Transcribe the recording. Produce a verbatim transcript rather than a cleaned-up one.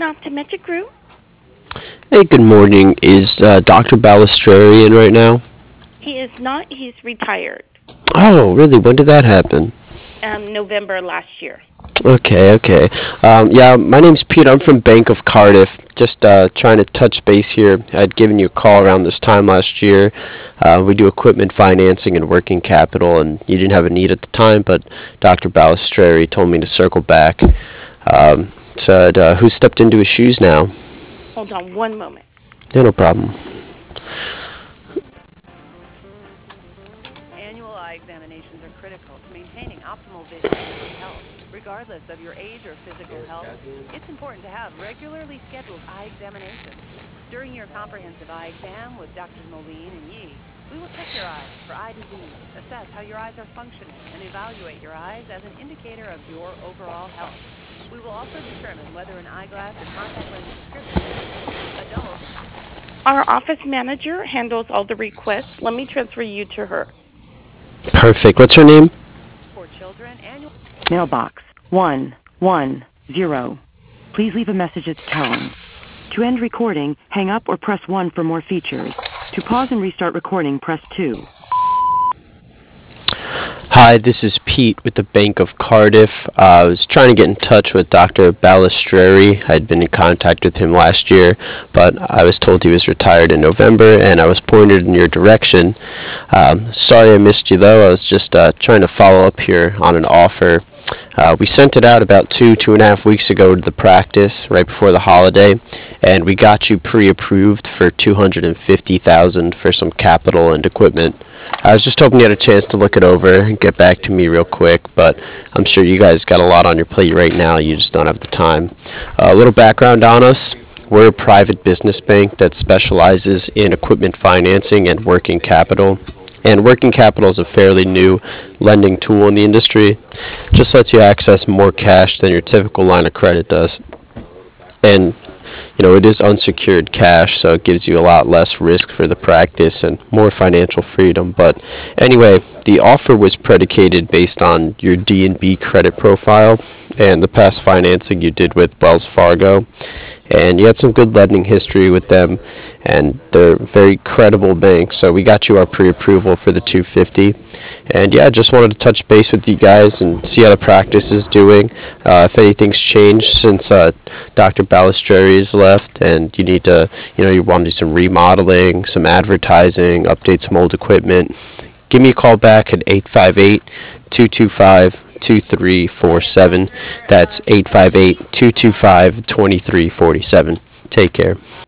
Optometric Group. Hey, good morning. Is uh, Doctor Balistreri in right now? He is not. He's retired. Oh, really? When did that happen? Um, November last year. Okay, okay. Um, yeah, my name's Pete. I'm from Bank of Cardiff. Just uh, trying to touch base here. I'd given you a call around this time last year. Uh, we do equipment financing and working capital, and you didn't have a need at the time, but Doctor Balistreri told me to circle back. Um, said, uh, who stepped into his shoes now? Hold on one moment. Yeah, no problem. Annual eye examinations are critical to maintaining optimal vision and health. Regardless of your age or physical health, it's important to have regularly scheduled eye examinations. During your comprehensive eye exam with Doctors Moline and Yee, we will check your eyes for eye disease, assess how your eyes are functioning, and evaluate your eyes as an indicator of your overall health. We will also determine whether an eyeglass or contact lens prescription is adult. Our office manager handles all the requests. Let me transfer you to her. Perfect. What's her name? For children, annual Mailbox one one zero. Please leave a message at the tone. To end recording, hang up or press one for more features. To pause and restart recording, press two. Hi, this is Pete with the Bank of Cardiff. Uh, I was trying to get in touch with Doctor Balistreri. I'd been in contact with him last year, but I was told he was retired in November, and I was pointed in your direction. Um, sorry I missed you, though. I was just uh, trying to follow up here on an offer. Uh, we sent it out about two, two and a half weeks ago to the practice right before the holiday, and we got you pre-approved for two hundred fifty thousand dollars for some capital and equipment. I was just hoping you had a chance to look it over and get back to me real quick, but I'm sure you guys got a lot on your plate right now. You just don't have the time. Uh, a little background on us. We're a private business bank that specializes in equipment financing and working capital. And working capital is a fairly new lending tool in the industry. Just lets you access more cash than your typical line of credit does. And you know, it is unsecured cash, so it gives you a lot less risk for the practice and more financial freedom. But anyway, the offer was predicated based on your D and B credit profile and the past financing you did with Wells Fargo. And you had some good lending history with them, and they're a very credible bank. So we got you our pre-approval for the two hundred fifty. And yeah, just wanted to touch base with you guys and see how the practice is doing. Uh, if anything's changed since uh, Doctor Balistreri has left, and you need to, you know, you want to do some remodeling, some advertising, update some old equipment, give me a call back at eight five eight, two two five, two three four seven. That's eight five eight, two two five, two three four seven. Take care.